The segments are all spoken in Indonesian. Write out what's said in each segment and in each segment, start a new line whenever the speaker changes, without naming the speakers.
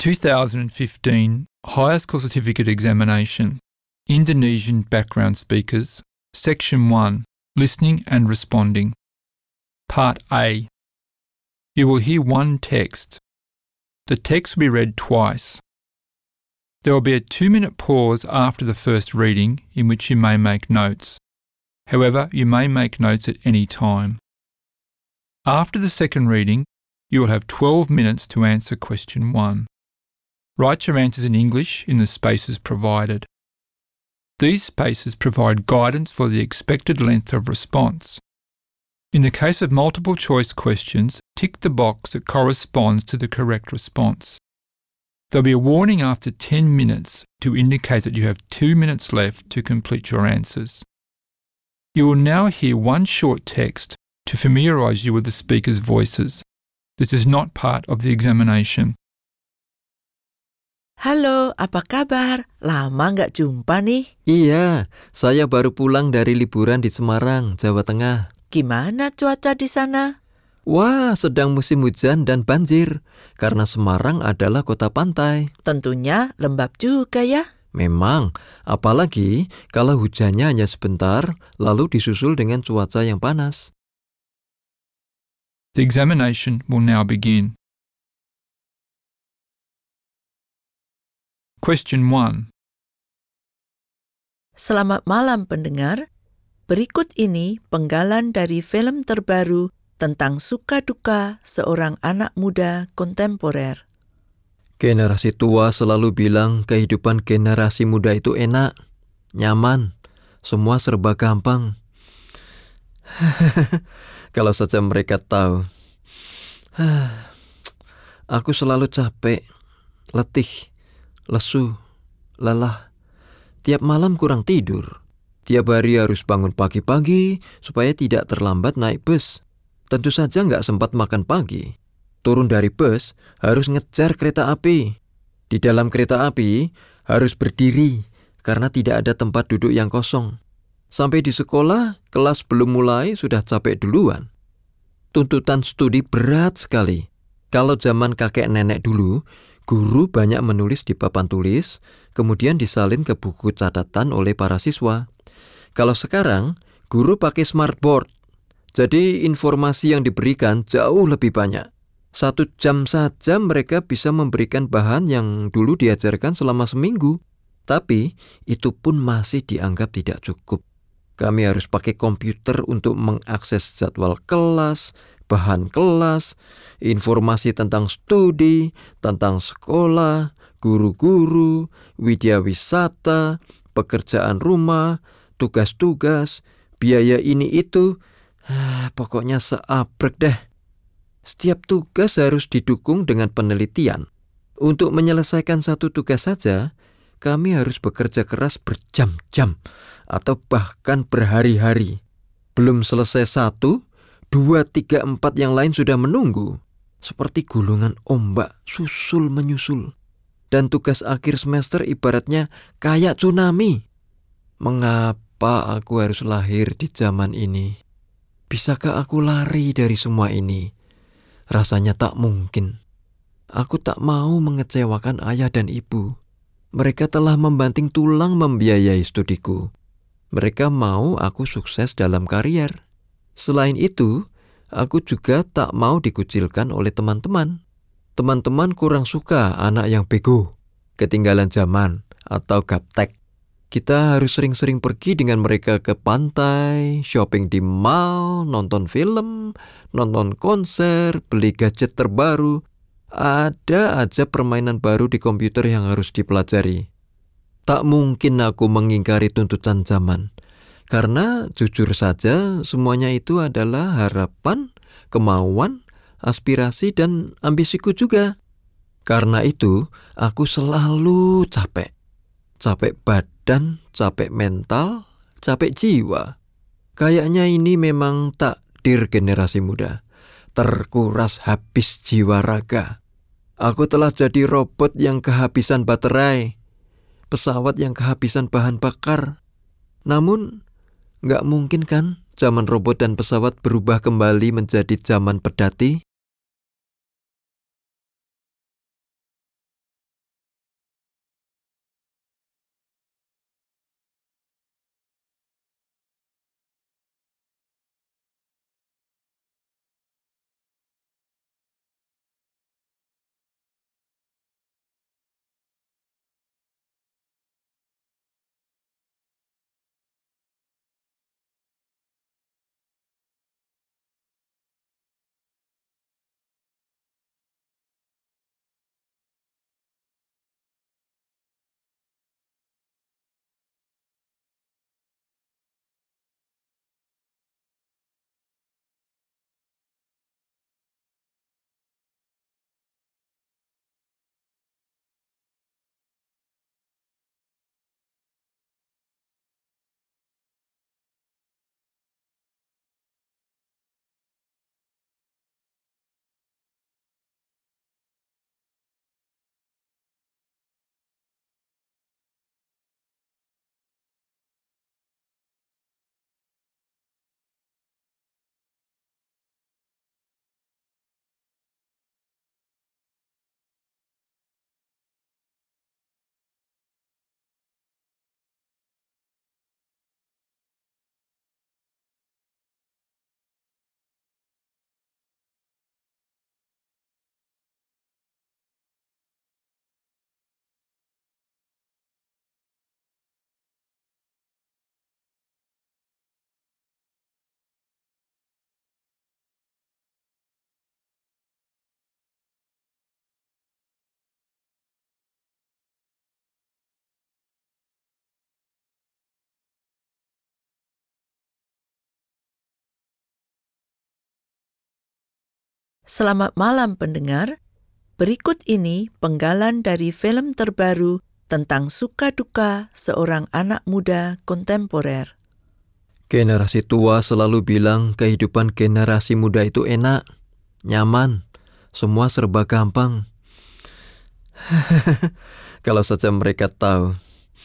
2015 Higher School Certificate Examination, Indonesian Background Speakers, Section 1, Listening and Responding. Part A. You will hear one text. The text will be read twice. There will be a 2-minute pause after the first reading in which you may make notes. However, you may make notes at any time. After the second reading, you will have 12 minutes to answer question 1. Write your answers in English in the spaces provided. These spaces provide guidance for the expected length of response. In the case of multiple choice questions, tick the box that corresponds to the correct response. There will be a warning after 10 minutes to indicate that you have 2 minutes left to complete your answers. You will now hear one short text to familiarise you with the speakers' voices. This is not part of the examination.
Halo, apa kabar? Lama nggak jumpa nih.
Iya, saya baru pulang dari liburan di Semarang, Jawa Tengah.
Gimana cuaca di sana?
Wah, sedang musim hujan dan banjir, karena Semarang adalah kota pantai.
Tentunya lembab juga ya.
Memang, apalagi kalau hujannya hanya sebentar, lalu disusul dengan cuaca yang panas.
The examination will now begin. Question 1.
Selamat malam pendengar. Berikut ini penggalan dari film terbaru tentang suka duka seorang anak muda kontemporer.
Generasi tua selalu bilang kehidupan generasi muda itu enak, nyaman, semua serba gampang. Kalau saja mereka tahu. Aku selalu capek, letih, lesu, lelah. Tiap malam kurang tidur. Tiap hari harus bangun pagi-pagi supaya tidak terlambat naik bus. Tentu saja nggak sempat makan pagi. Turun dari bus harus ngejar kereta api. Di dalam kereta api harus berdiri karena tidak ada tempat duduk yang kosong. Sampai di sekolah, kelas belum mulai sudah capek duluan. Tuntutan studi berat sekali. Kalau zaman kakek nenek dulu, guru banyak menulis di papan tulis, kemudian disalin ke buku catatan oleh para siswa. Kalau sekarang, guru pakai smartboard. Jadi informasi yang diberikan jauh lebih banyak. 1 jam saja mereka bisa memberikan bahan yang dulu diajarkan selama seminggu. Tapi itu pun masih dianggap tidak cukup. Kami harus pakai komputer untuk mengakses jadwal kelas, bahan kelas, informasi tentang studi, tentang sekolah, guru-guru, widyawisata, pekerjaan rumah, tugas-tugas, biaya ini itu. Pokoknya seabrek deh. Setiap tugas harus didukung dengan penelitian. Untuk menyelesaikan satu tugas saja, kami harus bekerja keras berjam-jam atau bahkan berhari-hari. Belum selesai 1, 2, 3, 4 yang lain sudah menunggu. Seperti gulungan ombak susul menyusul. Dan tugas akhir semester ibaratnya kayak tsunami. Mengapa aku harus lahir di zaman ini? Bisakah aku lari dari semua ini? Rasanya tak mungkin. Aku tak mau mengecewakan ayah dan ibu. Mereka telah membanting tulang membiayai studiku. Mereka mau aku sukses dalam karier. Selain itu, aku juga tak mau dikucilkan oleh teman-teman. Teman-teman kurang suka anak yang bego, ketinggalan zaman, atau gaptek. Kita harus sering-sering pergi dengan mereka ke pantai, shopping di mall, nonton film, nonton konser, beli gadget terbaru. Ada aja permainan baru di komputer yang harus dipelajari. Tak mungkin aku mengingkari tuntutan zaman. Karena jujur saja semuanya itu adalah harapan, kemauan, aspirasi dan ambisiku juga. Karena itu aku selalu capek. Capek badan, capek mental, capek jiwa. Kayaknya ini memang takdir generasi muda. Terkuras habis jiwa raga. Aku telah jadi robot yang kehabisan baterai. Pesawat yang kehabisan bahan bakar. Namun, nggak mungkin kan zaman robot dan pesawat berubah kembali menjadi zaman pedati?
Selamat malam pendengar. Berikut ini penggalan dari film terbaru tentang suka duka seorang anak muda kontemporer.
Generasi tua selalu bilang kehidupan generasi muda itu enak, nyaman, semua serba gampang. Kalau saja mereka tahu.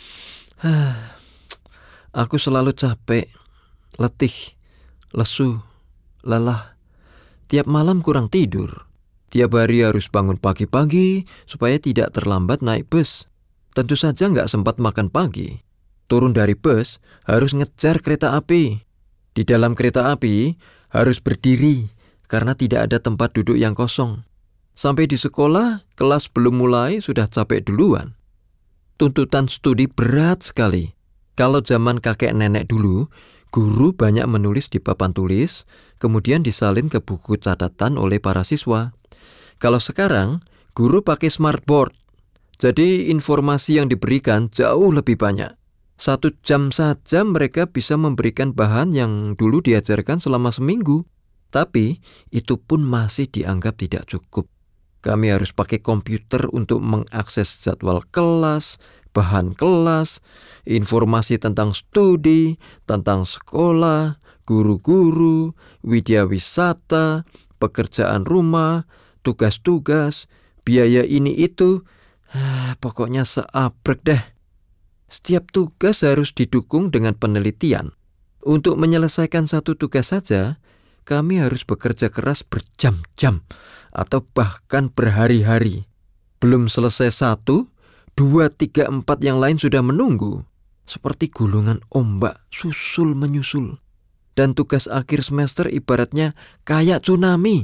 Aku selalu capek, letih, lesu, lelah. Tiap malam kurang tidur. Tiap hari harus bangun pagi-pagi supaya tidak terlambat naik bus. Tentu saja nggak sempat makan pagi. Turun dari bus harus ngejar kereta api. Di dalam kereta api harus berdiri karena tidak ada tempat duduk yang kosong. Sampai di sekolah, kelas belum mulai sudah capek duluan. Tuntutan studi berat sekali. Kalau zaman kakek nenek dulu, guru banyak menulis di papan tulis, kemudian disalin ke buku catatan oleh para siswa. Kalau sekarang, guru pakai smartboard. Jadi informasi yang diberikan jauh lebih banyak. 1 jam saja mereka bisa memberikan bahan yang dulu diajarkan selama seminggu. Tapi itu pun masih dianggap tidak cukup. Kami harus pakai komputer untuk mengakses jadwal kelas, bahan kelas, informasi tentang studi, tentang sekolah, guru-guru, widyawisata, pekerjaan rumah, tugas-tugas, biaya ini itu. Pokoknya seabrek deh. Setiap tugas harus didukung dengan penelitian. Untuk menyelesaikan satu tugas saja, kami harus bekerja keras berjam-jam atau bahkan berhari-hari. Belum selesai 1, 2, 3, 4 yang lain sudah menunggu. Seperti gulungan ombak susul menyusul. Dan tugas akhir semester ibaratnya kayak tsunami.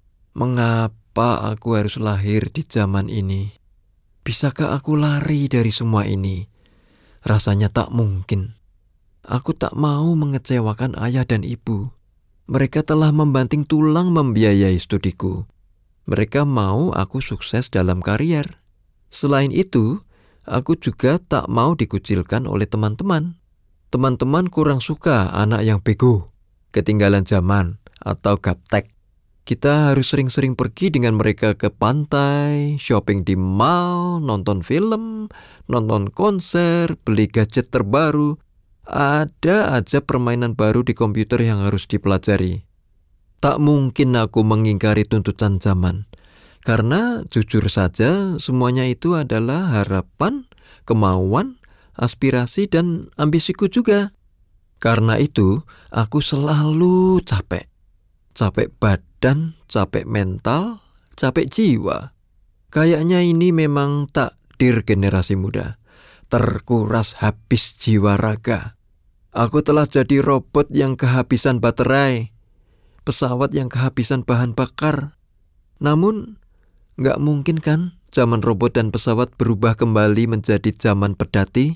Mengapa aku harus lahir di zaman ini? Bisakah aku lari dari semua ini? Rasanya tak mungkin. Aku tak mau mengecewakan ayah dan ibu. Mereka telah membanting tulang membiayai studiku. Mereka mau aku sukses dalam karier. Selain itu, aku juga tak mau dikucilkan oleh teman-teman. Teman-teman kurang suka anak yang bego, ketinggalan zaman, atau gaptek. Kita harus sering-sering pergi dengan mereka ke pantai, shopping di mall, nonton film, nonton konser, beli gadget terbaru. Ada aja permainan baru di komputer yang harus dipelajari. Tak mungkin aku mengingkari tuntutan zaman. Karena jujur saja semuanya itu adalah harapan, kemauan, aspirasi, dan ambisiku juga. Karena itu aku selalu capek. Capek badan, capek mental, capek jiwa. Kayaknya ini memang takdir generasi muda. Terkuras habis jiwa raga. Aku telah jadi robot yang kehabisan baterai. Pesawat yang kehabisan bahan bakar. Namun, nggak mungkin kan zaman robot dan pesawat berubah kembali menjadi zaman pedati?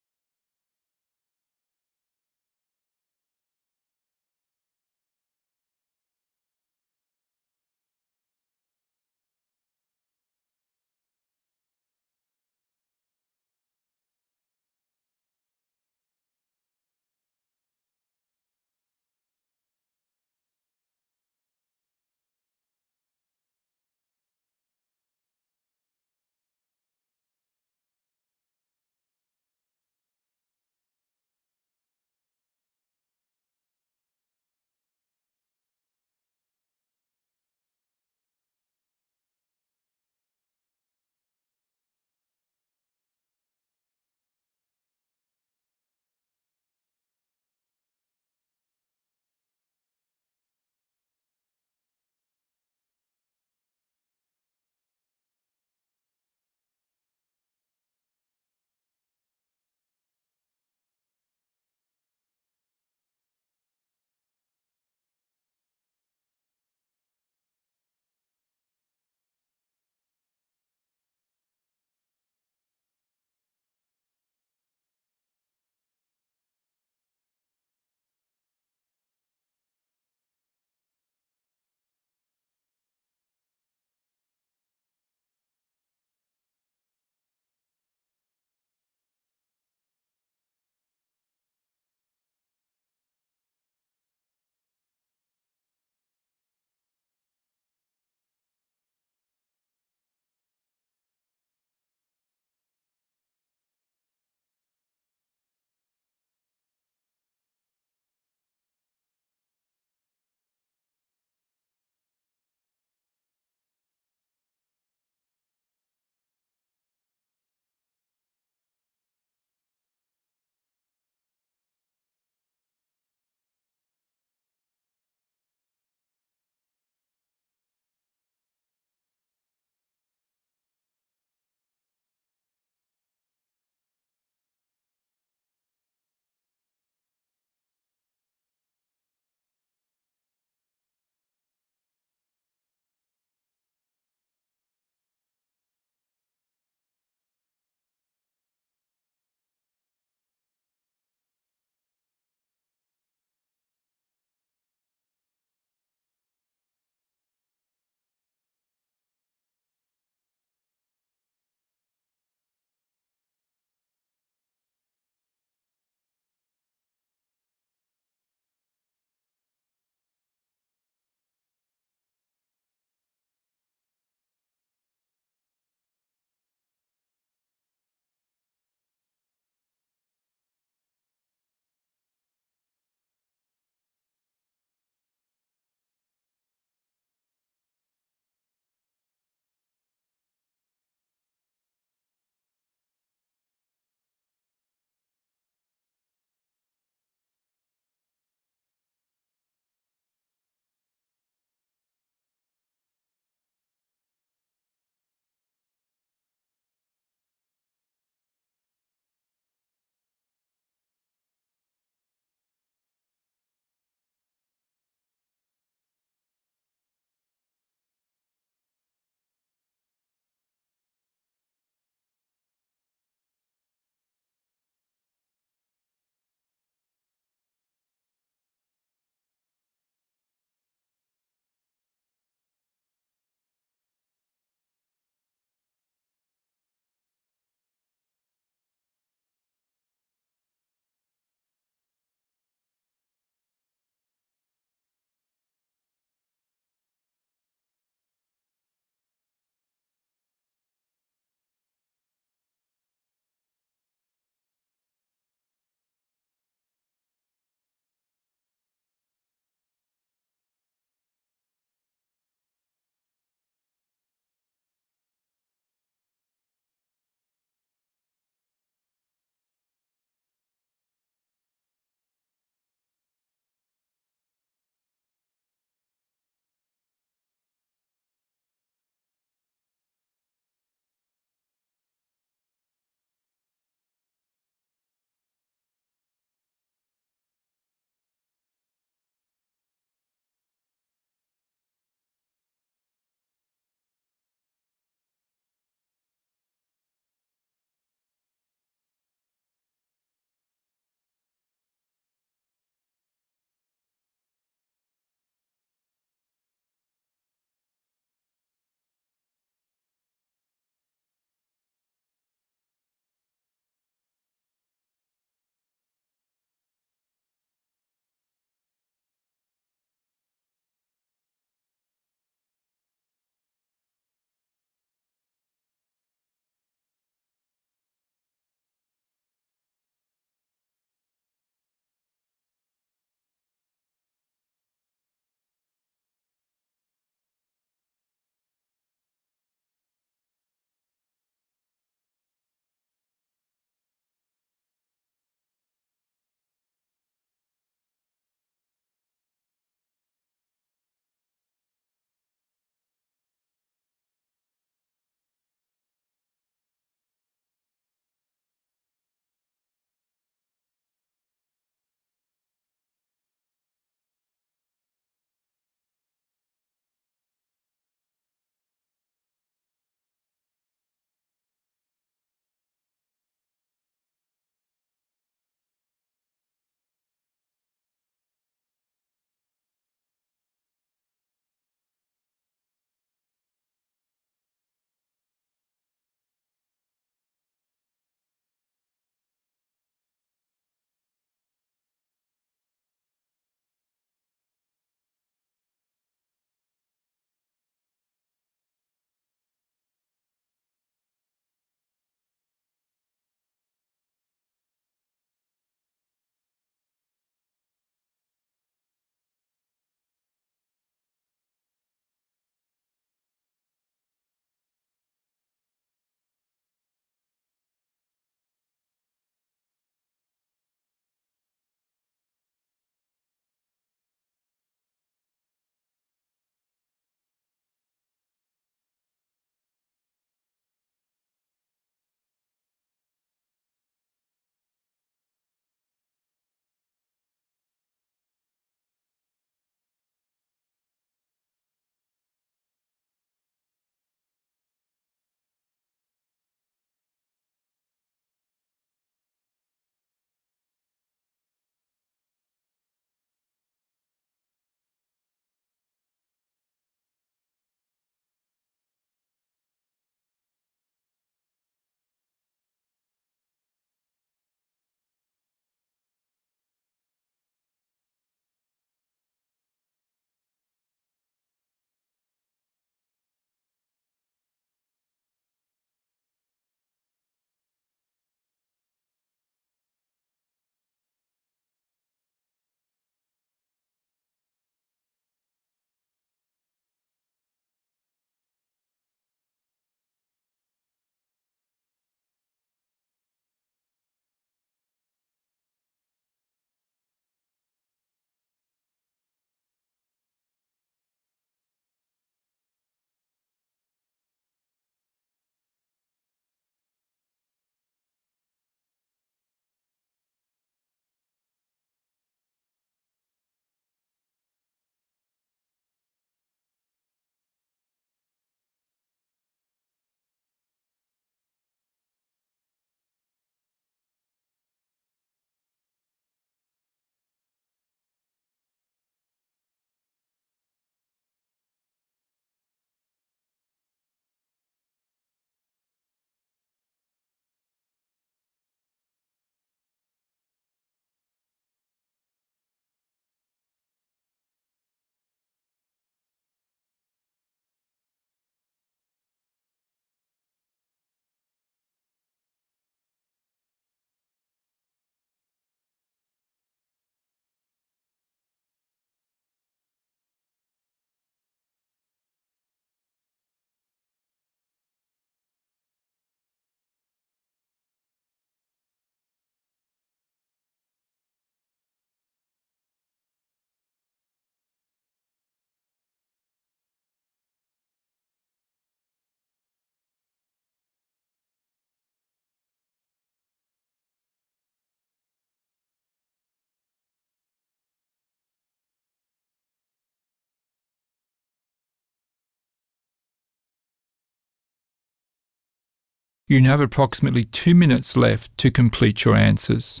You now have approximately 2 minutes left to complete your answers.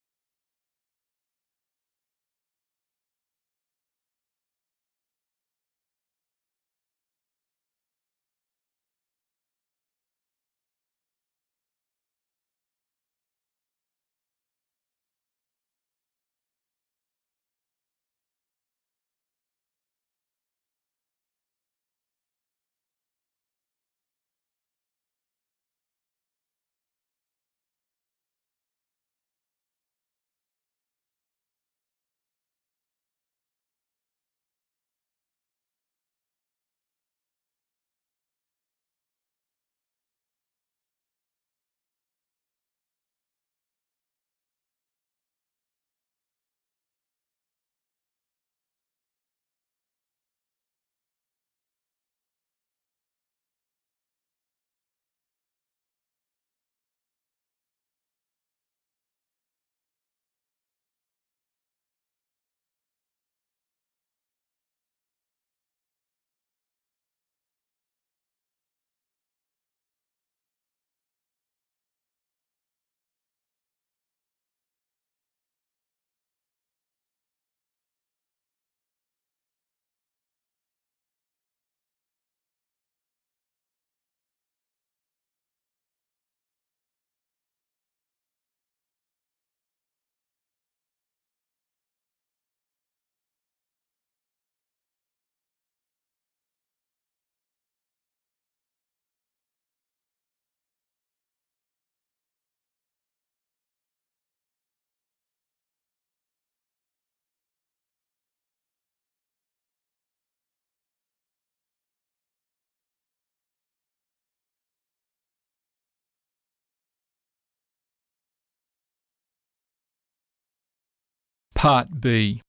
Part B.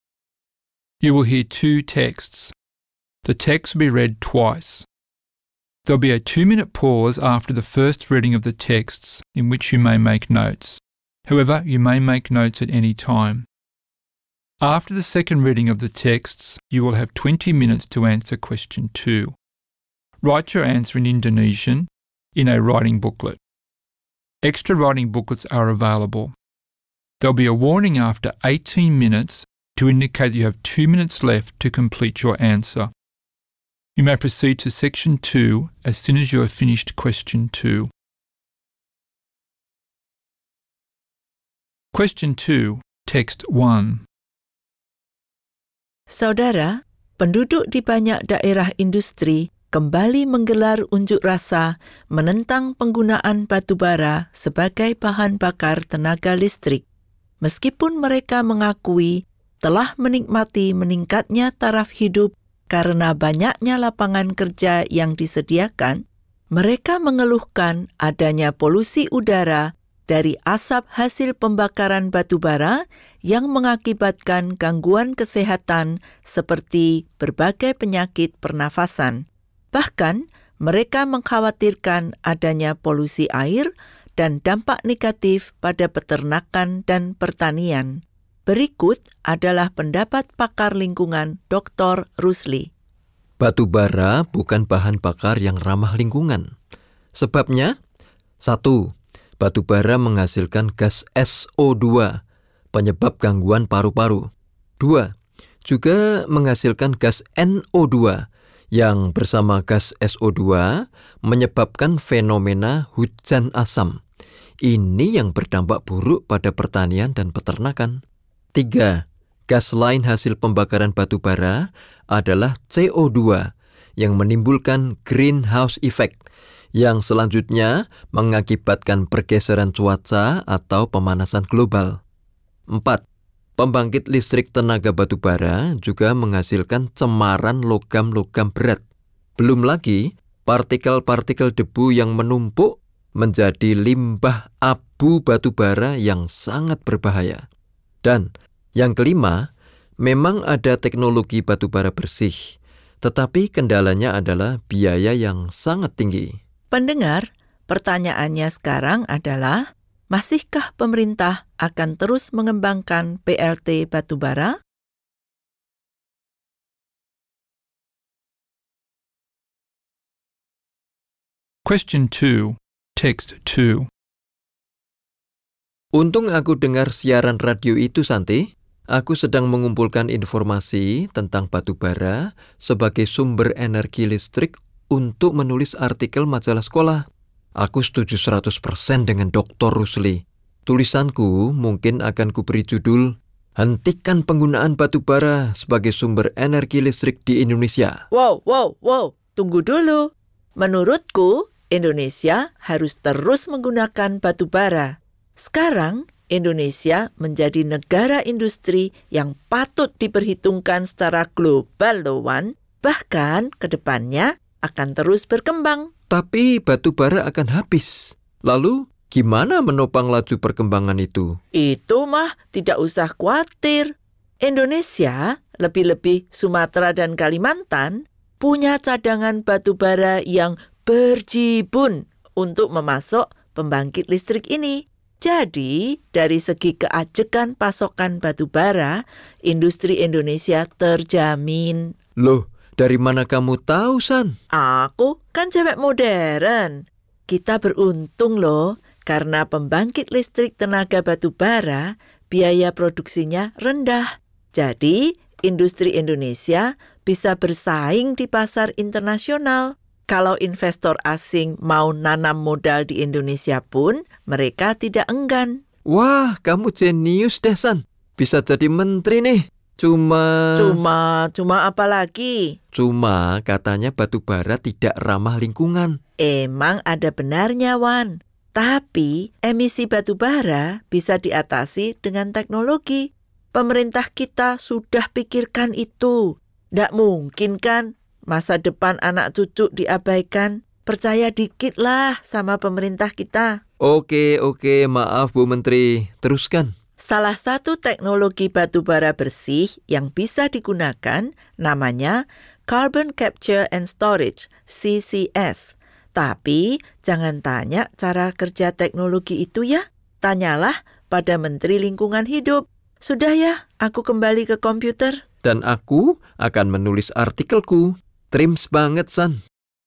You will hear 2 texts. The text will be read twice. There will be a 2-minute pause after the first reading of the texts in which you may make notes. However, you may make notes at any time. After the second reading of the texts, you will have 20 minutes to answer question 2. Write your answer in Indonesian in a writing booklet. Extra writing booklets are available. There'll be a warning after 18 minutes to indicate you have 2 minutes left to complete your answer. You may proceed to section 2 as soon as you have finished question 2. Question 2, text 1.
Saudara, penduduk di banyak daerah industri kembali menggelar unjuk rasa menentang penggunaan batu bara sebagai bahan bakar tenaga listrik. Meskipun mereka mengakui telah menikmati meningkatnya taraf hidup karena banyaknya lapangan kerja yang disediakan, mereka mengeluhkan adanya polusi udara dari asap hasil pembakaran batu bara yang mengakibatkan gangguan kesehatan seperti berbagai penyakit pernafasan. Bahkan, mereka mengkhawatirkan adanya polusi air dan dampak negatif pada peternakan dan pertanian. Berikut adalah pendapat pakar lingkungan Dr. Rusli.
Batu bara bukan bahan bakar yang ramah lingkungan. Sebabnya, 1. Batu bara menghasilkan gas SO2, penyebab gangguan paru-paru. 2. Juga menghasilkan gas NO2, yang bersama gas SO2 menyebabkan fenomena hujan asam. Ini yang berdampak buruk pada pertanian dan peternakan. 3. Gas lain hasil pembakaran batu bara adalah CO2 yang menimbulkan greenhouse effect yang selanjutnya mengakibatkan pergeseran cuaca atau pemanasan global. 4. Pembangkit listrik tenaga batu bara juga menghasilkan cemaran logam-logam berat. Belum lagi partikel-partikel debu yang menumpuk menjadi limbah abu batu bara yang sangat berbahaya. Dan yang kelima, memang ada teknologi batu bara bersih, tetapi kendalanya adalah biaya yang sangat tinggi.
Pendengar, pertanyaannya sekarang adalah, masihkah pemerintah akan terus mengembangkan PLT batu bara?
Question 2, Text 2.
Untung aku dengar siaran radio itu, Santi. Aku sedang mengumpulkan informasi tentang batu bara sebagai sumber energi listrik untuk menulis artikel majalah sekolah. Aku setuju 100% dengan Dr. Rusli. Tulisanku mungkin akan kuberi judul, Hentikan Penggunaan Batu Bara sebagai Sumber Energi Listrik di Indonesia.
Wow. Tunggu dulu. Menurutku, Indonesia harus terus menggunakan batu bara. Sekarang, Indonesia menjadi negara industri yang patut diperhitungkan secara global, loh, Wan. Bahkan ke depannya akan terus berkembang.
Tapi batu bara akan habis. Lalu, gimana menopang laju perkembangan itu?
Itu mah tidak usah khawatir. Indonesia, lebih-lebih Sumatera dan Kalimantan, punya cadangan batu bara yang berjibun untuk memasok pembangkit listrik ini. Jadi, dari segi keajekan pasokan batu bara, industri Indonesia terjamin.
Loh, dari mana kamu tahu, San?
Aku kan cewek modern. Kita beruntung loh, karena pembangkit listrik tenaga batu bara, biaya produksinya rendah. Jadi, industri Indonesia bisa bersaing di pasar internasional. Kalau investor asing mau nanam modal di Indonesia pun, mereka tidak enggan.
Wah, kamu jenius deh, San. Bisa jadi menteri nih. Cuma
apa lagi?
Cuma katanya batu bara tidak ramah lingkungan.
Emang ada benarnya, Wan. Tapi emisi batu bara bisa diatasi dengan teknologi. Pemerintah kita sudah pikirkan itu. Nggak mungkin kan masa depan anak cucu diabaikan. Percaya dikit lah sama pemerintah kita.
Oke, maaf Bu Menteri. Teruskan.
Salah satu teknologi batu bara bersih yang bisa digunakan namanya Carbon Capture and Storage, CCS. Tapi jangan tanya cara kerja teknologi itu ya. Tanyalah pada Menteri Lingkungan Hidup. Sudah ya, aku kembali ke komputer.
Dan aku akan menulis artikelku. Trims banget, San.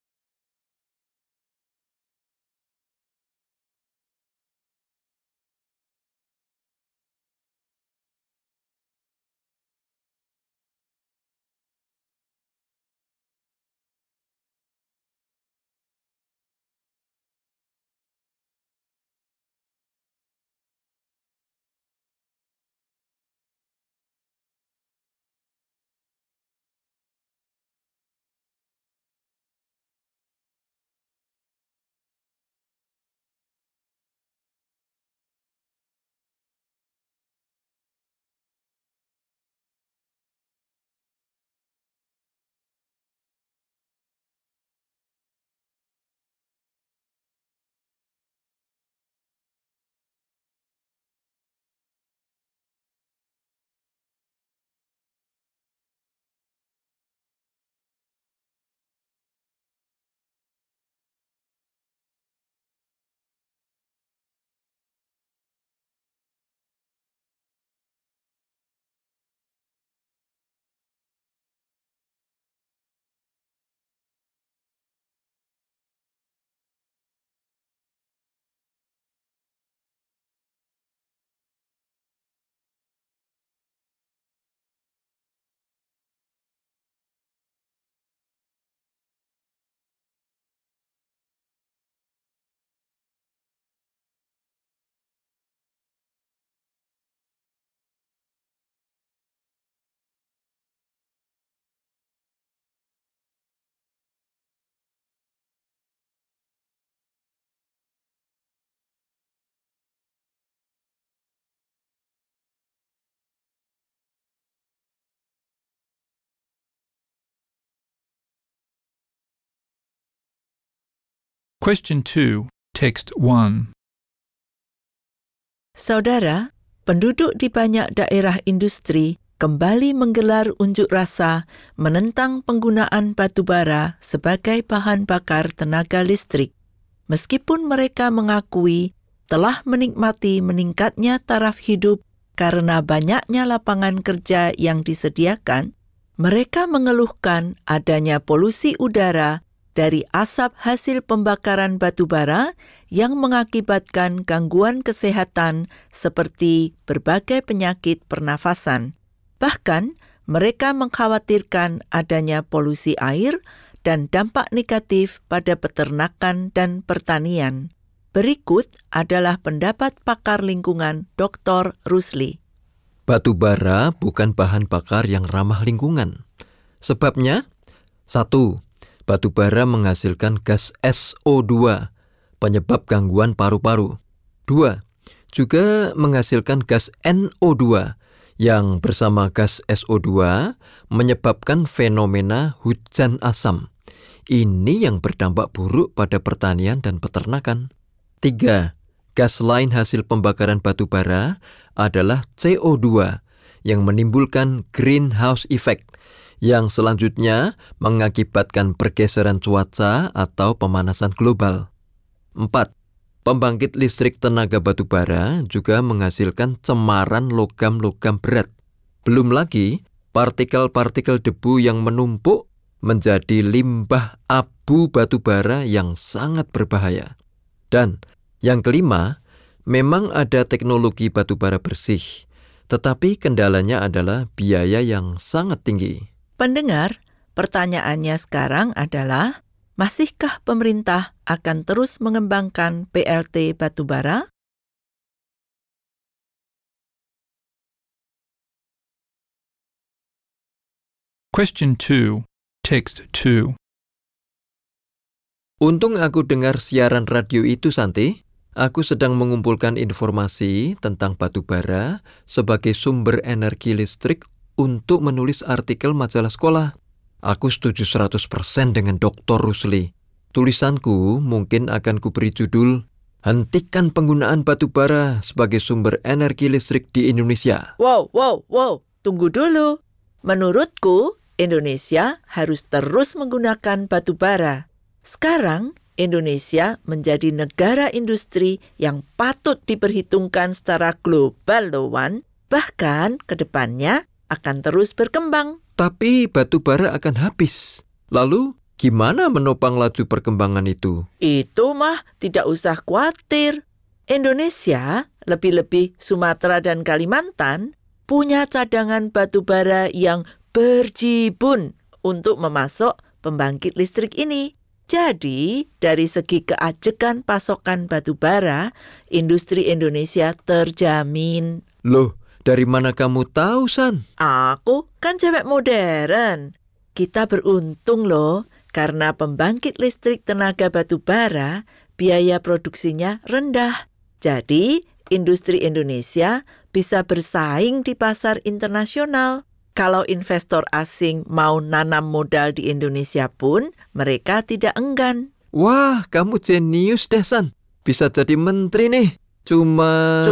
Question 2, Text 1.
Saudara, penduduk di banyak daerah industri kembali menggelar unjuk rasa menentang penggunaan batu bara sebagai bahan bakar tenaga listrik. Meskipun mereka mengakui telah menikmati meningkatnya taraf hidup karena banyaknya lapangan kerja yang disediakan, mereka mengeluhkan adanya polusi udara dari asap hasil pembakaran batu bara yang mengakibatkan gangguan kesehatan seperti berbagai penyakit pernafasan. Bahkan, mereka mengkhawatirkan adanya polusi air dan dampak negatif pada peternakan dan pertanian. Berikut adalah pendapat pakar lingkungan Dr. Rusli.
Batu bara bukan bahan bakar yang ramah lingkungan. Sebabnya, 1. Batu bara menghasilkan gas SO2, penyebab gangguan paru-paru. 2. Juga menghasilkan gas NO2, yang bersama gas SO2 menyebabkan fenomena hujan asam. Ini yang berdampak buruk pada pertanian dan peternakan. 3. Gas lain hasil pembakaran batu bara adalah CO2 yang menimbulkan greenhouse effect yang selanjutnya mengakibatkan pergeseran cuaca atau pemanasan global. 4. Pembangkit listrik tenaga batu bara juga menghasilkan cemaran logam-logam berat. Belum lagi partikel-partikel debu yang menumpuk menjadi limbah abu batu bara yang sangat berbahaya. Dan yang kelima, memang ada teknologi batu bara bersih, tetapi kendalanya adalah biaya yang sangat tinggi.
Pendengar, pertanyaannya sekarang adalah, masihkah pemerintah akan terus mengembangkan PLT batu bara?
Question 2. Text 2.
Untung aku dengar siaran radio itu, Santi. Aku sedang mengumpulkan informasi tentang batu bara sebagai sumber energi listrik untuk menulis artikel majalah sekolah. Aku setuju 100% dengan Dr. Rusli. Tulisanku mungkin akan kuberi judul, Hentikan Penggunaan Batu Bara sebagai Sumber Energi Listrik di Indonesia.
Wow, tunggu dulu. Menurutku, Indonesia harus terus menggunakan batu bara. Sekarang, Indonesia menjadi negara industri yang patut diperhitungkan secara global, loh, Wan. Bahkan ke depannya akan terus berkembang.
Tapi batu bara akan habis. Lalu, gimana menopang laju perkembangan itu?
Itu mah tidak usah khawatir. Indonesia, lebih-lebih Sumatera dan Kalimantan, punya cadangan batu bara yang berjibun untuk memasok pembangkit listrik ini. Jadi, dari segi keajekan pasokan batu bara, industri Indonesia terjamin.
Loh, dari mana kamu tahu, San?
Aku kan cewek modern. Kita beruntung loh, karena pembangkit listrik tenaga batu bara, biaya produksinya rendah. Jadi, industri Indonesia bisa bersaing di pasar internasional. Kalau investor asing mau nanam modal di Indonesia pun, mereka tidak enggan.
Wah, kamu jenius deh, San. Bisa jadi menteri nih. Cuma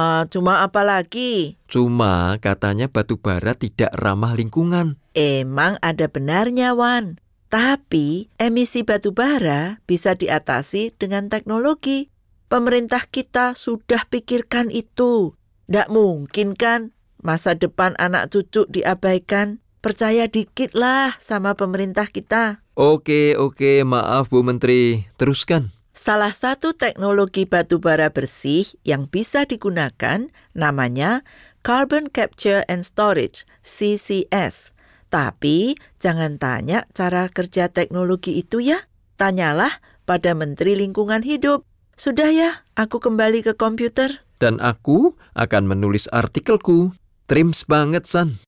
apa lagi?
Cuma katanya batu bara tidak ramah lingkungan.
Emang ada benarnya, Wan. Tapi emisi batu bara bisa diatasi dengan teknologi. Pemerintah kita sudah pikirkan itu. Nggak mungkin kan masa depan anak cucu diabaikan? Percaya dikit lah sama pemerintah kita.
Oke, maaf Bu Menteri. Teruskan.
Salah satu teknologi batu bara bersih yang bisa digunakan namanya Carbon Capture and Storage, CCS. Tapi jangan tanya cara kerja teknologi itu ya. Tanyalah pada Menteri Lingkungan Hidup. Sudah ya, aku kembali ke komputer.
Dan aku akan menulis artikelku. Trims banget, San.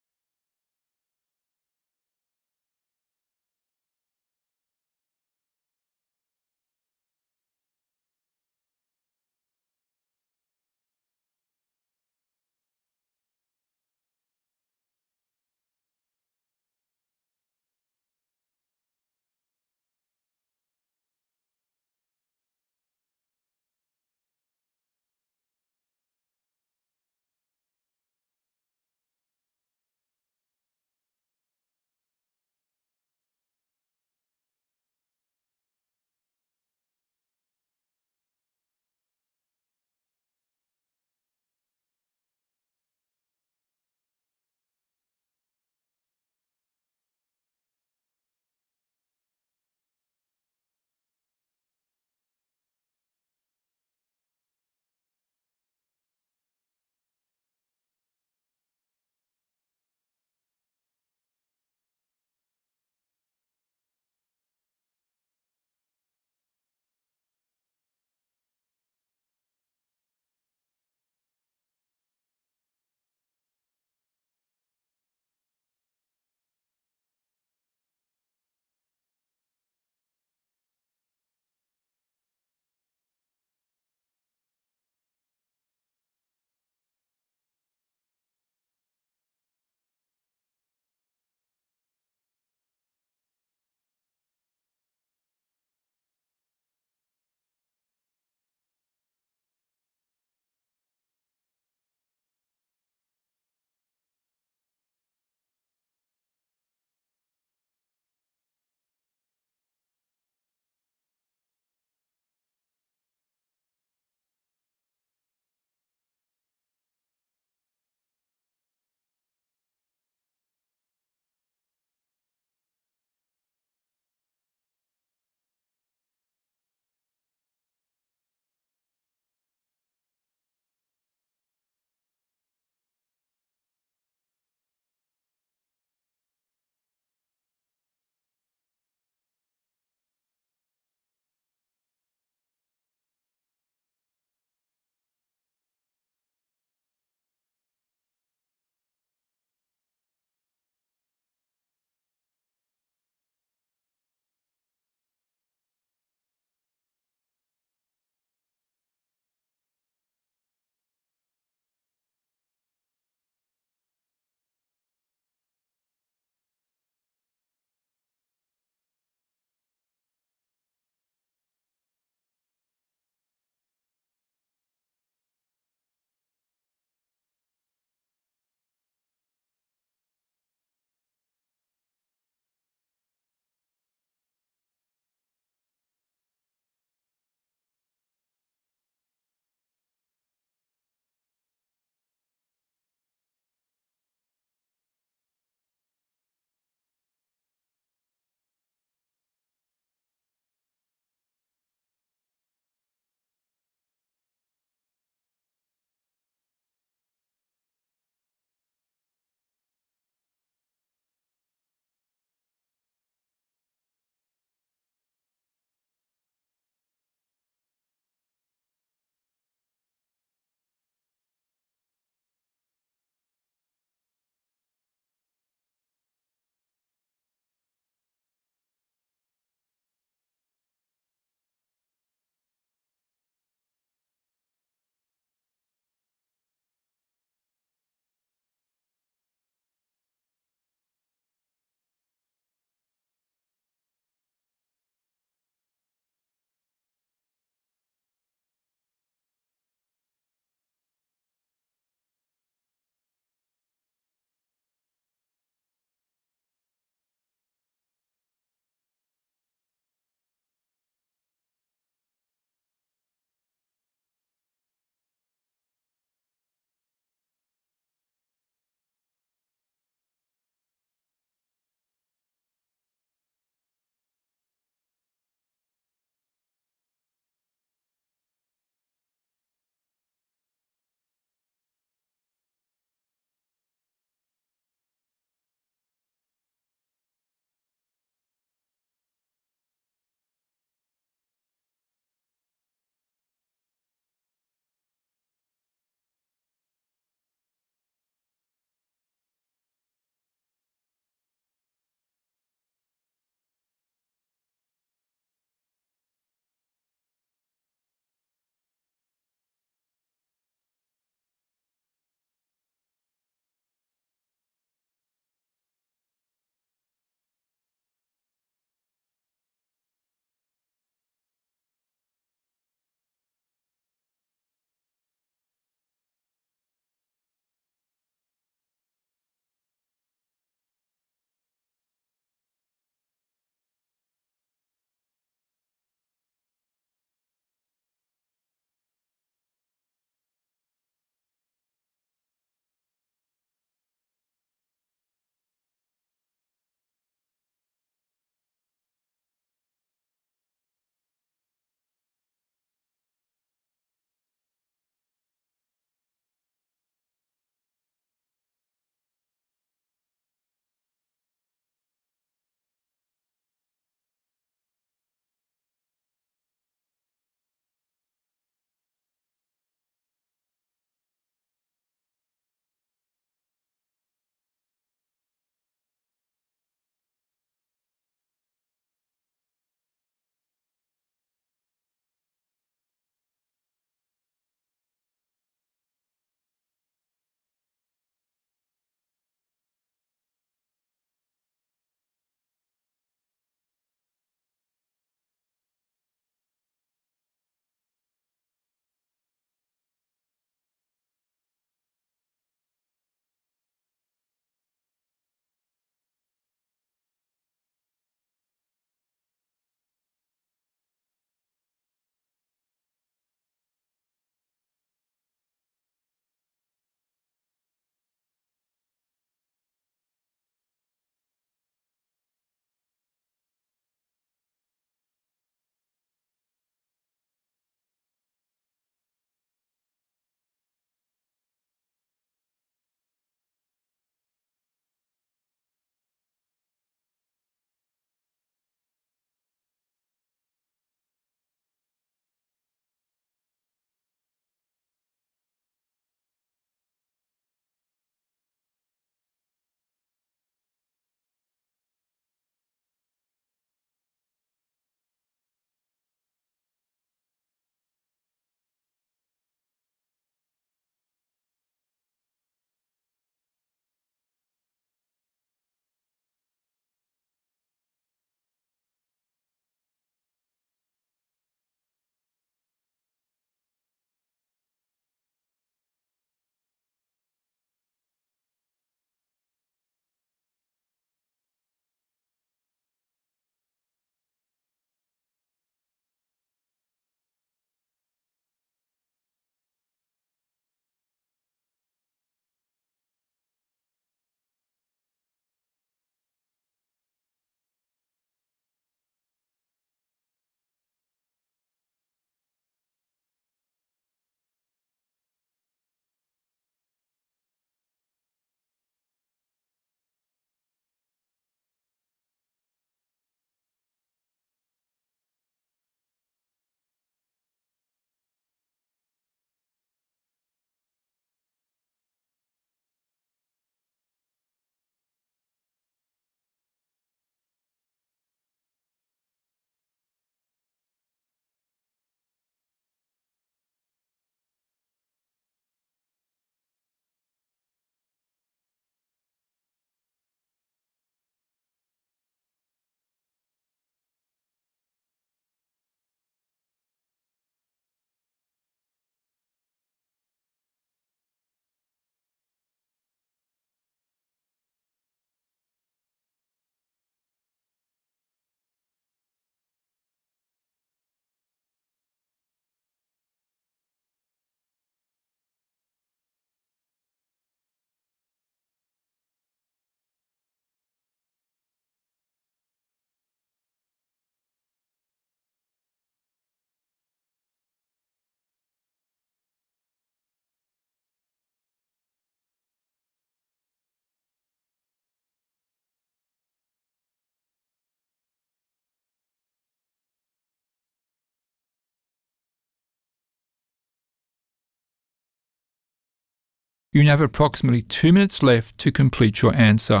You have approximately 2 minutes left to complete your answer.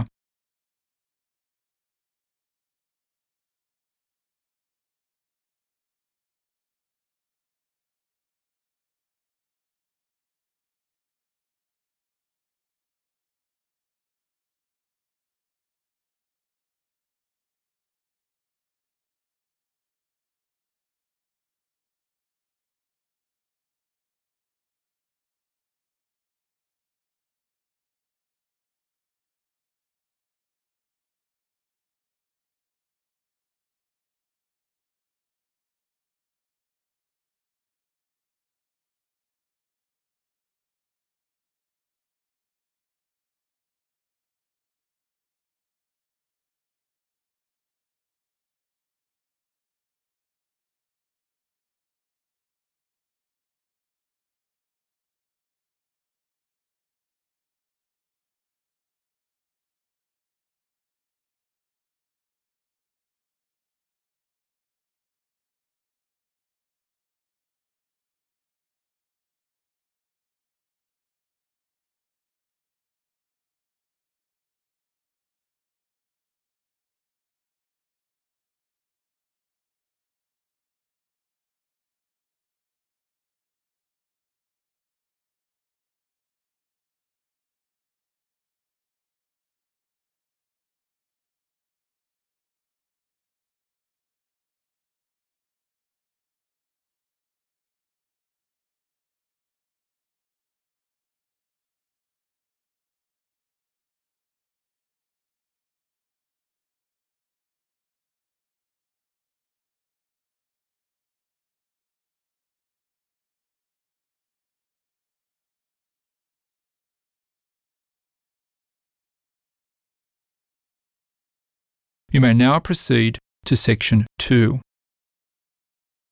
You may now proceed to section 2.